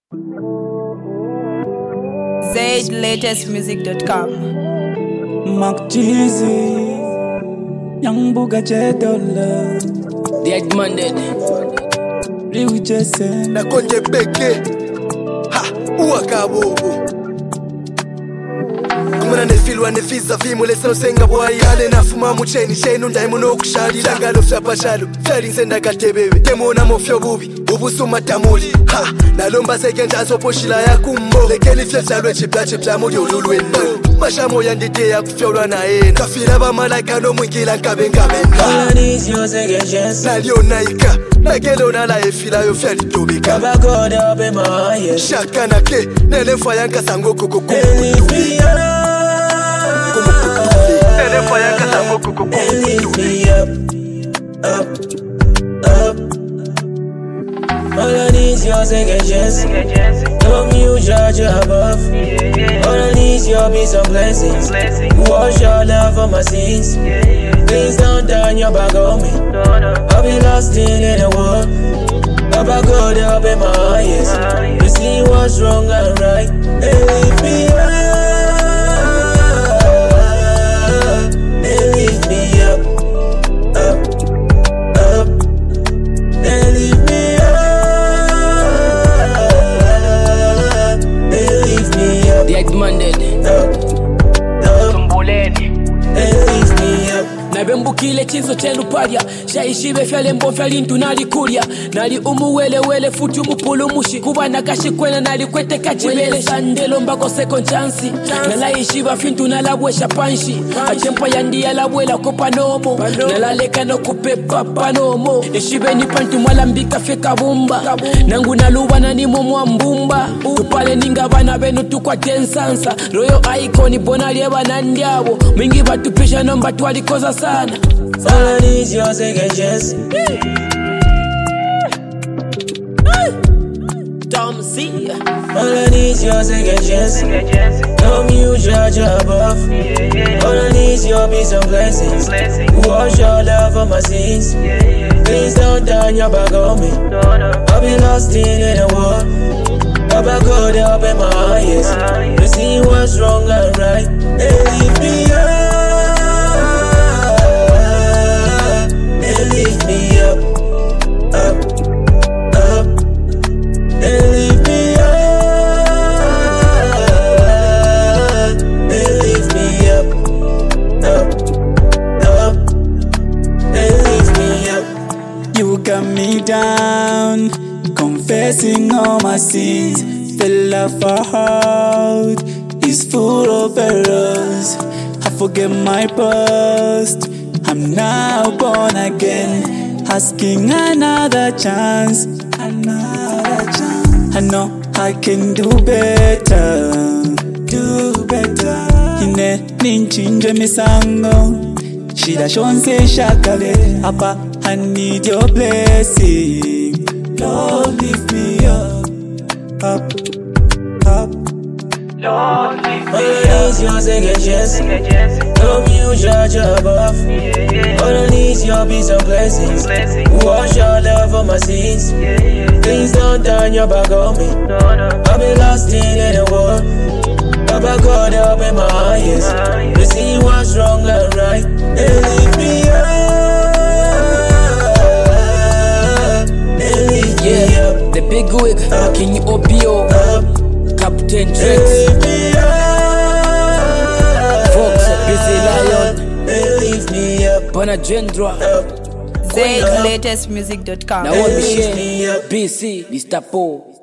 ZLatestmusic.com. Mac Jeezy, Young Booga J-Dollar, The Edmonded Liu Jason, na konje beke ha uwakabobo kumana nefilwa nefiza vimule sano senga boy ale nafuma mucheni chenu ndaimu no kushali langalo fyapashalo fyali nsenda katebebe temona mofyo bubi ubusuma tamuli ha nalomba sekenja soposhila ya kumbo lekeli fyalwe chipla muri ululwendo mashamo yandite ya kufyolwa na ena kafira ba malaka no mwingila nkabe all these yours against nalionaika nagelo nala efila yo fyali tobika Baba God up in my ears. shaka nake nelefa yanka sango koko And lift me up. nelefa yanka sango koko And lift me up. Up. Up. All I need is yours against Don't you judge above. All I need is your peace and blessings. Wash your love for my sins. Please don't turn your back on me. I'll be lost in the world. Baba God up in my eyes. You see what's wrong and right. And lift me up. And lift me up. Up. Up. And lift me up. And lift me up. The Edmonded Up. Up. Tumbuleni And lift me up. nabembukile chizo chenu palya shaishibe fyalembo fyalintu nalikulya nali umuwelewele futi umupulumushi kuba nakashikwena nalikwete kachibele sandelo mbako second chance nalaishiba fintu nalabwesha panshi achempa yandiya labwela kopa nomo nalaleka nokupepa panomo ishibe ni pantu mwalambika feka bumba nangu naluba nanimo mwambumba tupale ninga bana benu tukwa tensansa royo iconi bona lieba nandyabo mingi batupisha nomba twalikoza sana All I need is yours against Tom C. All I need is yours against Don't you judge above. All I need is your peace and blessings. Wash your love for my sins. Please don't turn your back on me. I'll be lost in the world. Baba God up in my eyes. You see what's wrong and right. And lift me up. And lift me up. Up. Up. And lift me up. And lift me up. Up. Up. And lift me up. You got me down, confessing all my sins. The love I heart is full of errors. I forget my past, I'm now born again, asking another chance. Another chance. I know I can do better, do better. Ine ninchinje misango, shida shonse shakale. Apa, I need your blessing. Lord, lift me up, up, up. All I need is yours against Don't you judge above. All I need is your peace and blessings. Wash your love for my sins. Please don't turn your back on me. I'll be lost in the world. Baba God up in my eyes. You see what's wrong and right. And lift me up. And lift me up. The big wig King Opio Captain Trix Lift me up. Fox Busy Lion And lift me up. Bonajendra ZLatestmusic.com. Naomi Lift Shane me up. BC Listapo